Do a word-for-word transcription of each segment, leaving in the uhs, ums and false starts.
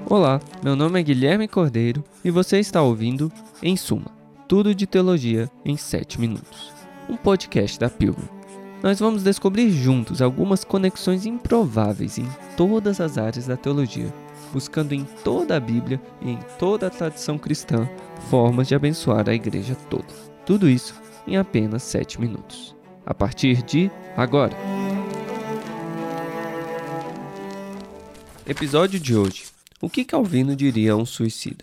Olá, meu nome é Guilherme Cordeiro e você está ouvindo Em Suma, tudo de teologia em sete minutos, um podcast da Pilgrim. Nós vamos descobrir juntos algumas conexões improváveis em todas as áreas da teologia, buscando em toda a Bíblia e em toda a tradição cristã formas de abençoar a igreja toda. Tudo isso em apenas sete minutos. A partir de agora. Episódio de hoje. O que Calvino diria a um suicida?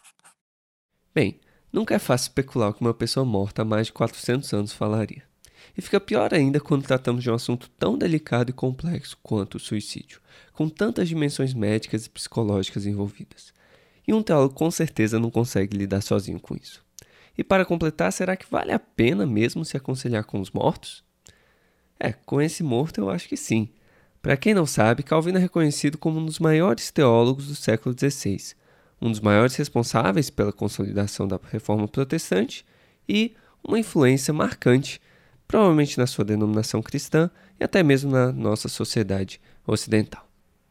Bem, nunca é fácil especular o que uma pessoa morta há mais de quatrocentos anos falaria. E fica pior ainda quando tratamos de um assunto tão delicado e complexo quanto o suicídio, com tantas dimensões médicas e psicológicas envolvidas. E um teólogo com certeza não consegue lidar sozinho com isso. E para completar, será que vale a pena mesmo se aconselhar com os mortos? É, com esse morto eu acho que sim. Para quem não sabe, Calvino é reconhecido como um dos maiores teólogos do século dezesseis, um dos maiores responsáveis pela consolidação da Reforma Protestante e uma influência marcante, provavelmente na sua denominação cristã e até mesmo na nossa sociedade ocidental.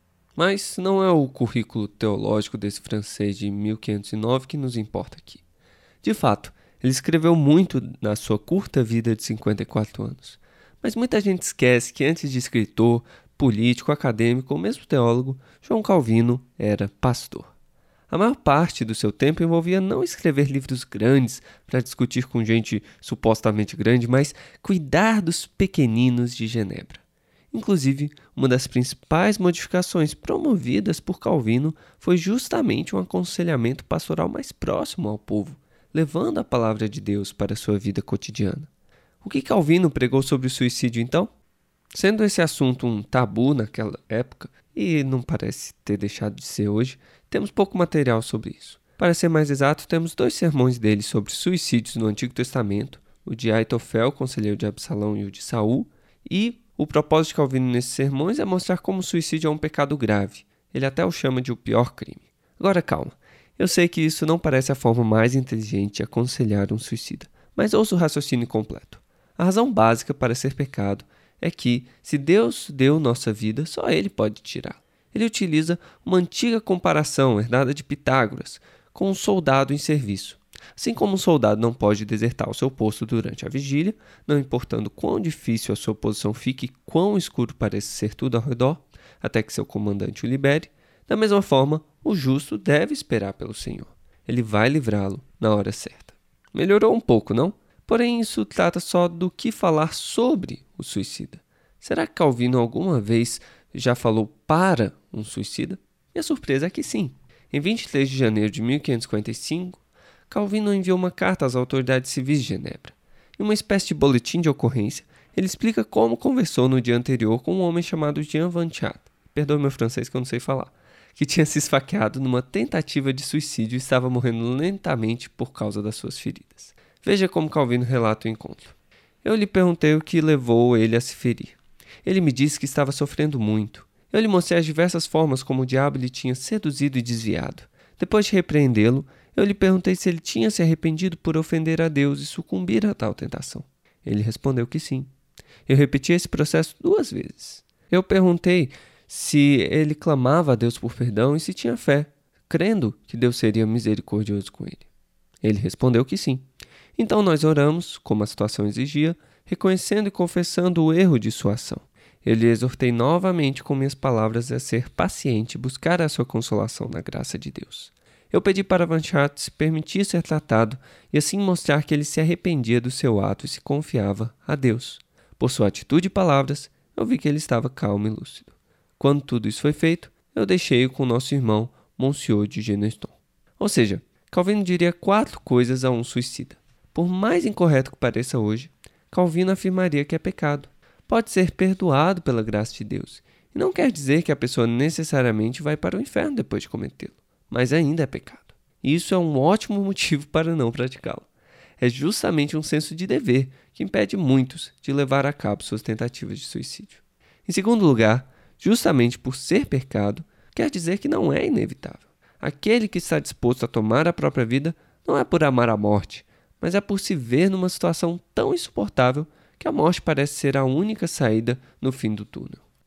Mas não é o currículo teológico desse francês de mil quinhentos e nove que nos importa aqui. De fato, ele escreveu muito na sua curta vida de cinquenta e quatro anos, mas muita gente esquece que antes de escritor, político, acadêmico ou mesmo teólogo, João Calvino era pastor. A maior parte do seu tempo envolvia não escrever livros grandes para discutir com gente supostamente grande, mas cuidar dos pequeninos de Genebra. Inclusive, uma das principais modificações promovidas por Calvino foi justamente um aconselhamento pastoral mais próximo ao povo, levando a palavra de Deus para a sua vida cotidiana. O que Calvino pregou sobre o suicídio, então? Sendo esse assunto um tabu naquela época, e não parece ter deixado de ser hoje, temos pouco material sobre isso. Para ser mais exato, temos dois sermões dele sobre suicídios no Antigo Testamento, o de Aitofel, conselheiro de Absalão, e o de Saul, e o propósito de Calvino nesses sermões é mostrar como o suicídio é um pecado grave. Ele até o chama de o pior crime. Agora calma, eu sei que isso não parece a forma mais inteligente de aconselhar um suicida, mas ouça o raciocínio completo. A razão básica para ser pecado é que, se Deus deu nossa vida, só Ele pode tirá-la. Ele utiliza uma antiga comparação herdada de Pitágoras com um soldado em serviço. Assim como um soldado não pode desertar o seu posto durante a vigília, não importando quão difícil a sua posição fique e quão escuro pareça ser tudo ao redor, até que seu comandante o libere, da mesma forma, o justo deve esperar pelo Senhor. Ele vai livrá-lo na hora certa. Melhorou um pouco, não? Porém, isso trata só do que falar sobre o suicida. Será que Calvino alguma vez já falou para um suicida? E a surpresa é que sim. Em vinte e três de janeiro de mil quinhentos e cinquenta e cinco, Calvino enviou uma carta às autoridades civis de Genebra. Em uma espécie de boletim de ocorrência, ele explica como conversou no dia anterior com um homem chamado Jean Vanchat, perdoe meu francês que eu não sei falar, que tinha se esfaqueado numa tentativa de suicídio e estava morrendo lentamente por causa das suas feridas. Veja como Calvino relata o encontro. Eu lhe perguntei o que levou ele a se ferir. Ele me disse que estava sofrendo muito. Eu lhe mostrei as diversas formas como o diabo lhe tinha seduzido e desviado. Depois de repreendê-lo, eu lhe perguntei se ele tinha se arrependido por ofender a Deus e sucumbir a tal tentação. Ele respondeu que sim. Eu repeti esse processo duas vezes. Eu perguntei se ele clamava a Deus por perdão e se tinha fé, crendo que Deus seria misericordioso com ele. Ele respondeu que sim. Então nós oramos, como a situação exigia, reconhecendo e confessando o erro de sua ação. Eu lhe exortei novamente com minhas palavras a ser paciente e buscar a sua consolação na graça de Deus. Eu pedi para Vanchat se permitir ser tratado e assim mostrar que ele se arrependia do seu ato e se confiava a Deus. Por sua atitude e palavras, eu vi que ele estava calmo e lúcido. Quando tudo isso foi feito, eu deixei-o com nosso irmão, Monsieur de Geneston. Ou seja, Calvino diria quatro coisas a um suicida. Por mais incorreto que pareça hoje, Calvino afirmaria que é pecado. Pode ser perdoado pela graça de Deus, e não quer dizer que a pessoa necessariamente vai para o inferno depois de cometê-lo, mas ainda é pecado. E isso é um ótimo motivo para não praticá-lo. É justamente um senso de dever que impede muitos de levar a cabo suas tentativas de suicídio. Em segundo lugar, justamente por ser pecado, quer dizer que não é inevitável. Aquele que está disposto a tomar a própria vida não é por amar a morte, mas é por se ver numa situação tão insuportável que a morte parece ser a única saída no fim do túnel.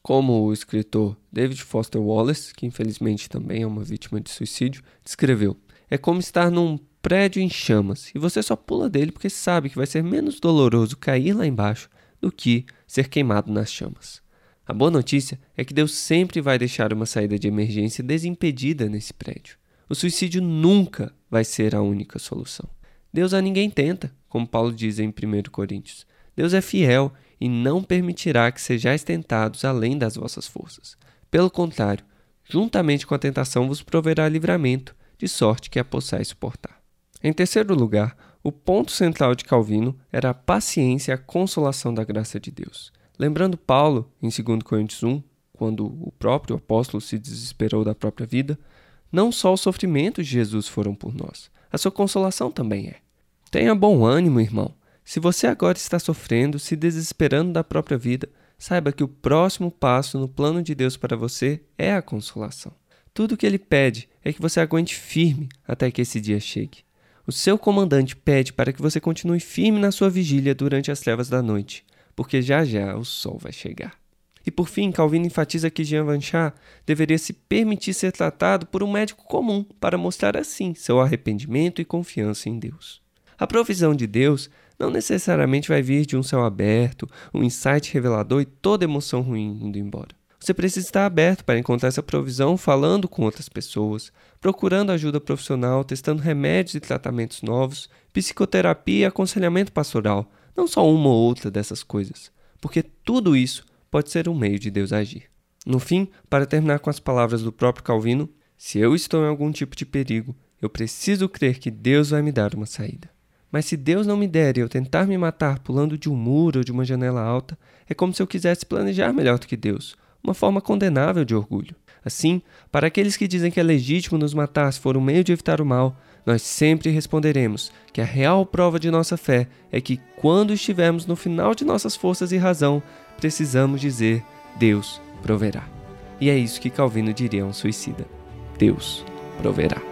Como o escritor David Foster Wallace, que infelizmente também é uma vítima de suicídio, descreveu: é como estar num prédio em chamas e você só pula dele porque sabe que vai ser menos doloroso cair lá embaixo do que ser queimado nas chamas. A boa notícia é que Deus sempre vai deixar uma saída de emergência desimpedida nesse prédio. O suicídio nunca vai ser a única solução. Deus a ninguém tenta, como Paulo diz em primeiro Coríntios. Deus é fiel e não permitirá que sejais tentados além das vossas forças. Pelo contrário, juntamente com a tentação vos proverá livramento, de sorte que a possais suportar. Em terceiro lugar, o ponto central de Calvino era a paciência e a consolação da graça de Deus. Lembrando Paulo, em dois Coríntios um, quando o próprio apóstolo se desesperou da própria vida, não só os sofrimentos de Jesus foram por nós, a sua consolação também é. Tenha bom ânimo, irmão. Se você agora está sofrendo, se desesperando da própria vida, saiba que o próximo passo no plano de Deus para você é a consolação. Tudo o que Ele pede é que você aguente firme até que esse dia chegue. O seu comandante pede para que você continue firme na sua vigília durante as trevas da noite, porque já já o sol vai chegar. E por fim, Calvino enfatiza que Jean Vanchar deveria se permitir ser tratado por um médico comum para mostrar assim seu arrependimento e confiança em Deus. A provisão de Deus não necessariamente vai vir de um céu aberto, um insight revelador e toda emoção ruim indo embora. Você precisa estar aberto para encontrar essa provisão falando com outras pessoas, procurando ajuda profissional, testando remédios e tratamentos novos, psicoterapia e aconselhamento pastoral, não só uma ou outra dessas coisas, porque tudo isso pode ser um meio de Deus agir. No fim, para terminar com as palavras do próprio Calvino, se eu estou em algum tipo de perigo, eu preciso crer que Deus vai me dar uma saída. Mas se Deus não me der e eu tentar me matar pulando de um muro ou de uma janela alta, é como se eu quisesse planejar melhor do que Deus, uma forma condenável de orgulho. Assim, para aqueles que dizem que é legítimo nos matar se for um meio de evitar o mal, nós sempre responderemos que a real prova de nossa fé é que, quando estivermos no final de nossas forças e razão, precisamos dizer: Deus proverá. E é isso que Calvino diria a um suicida: Deus proverá.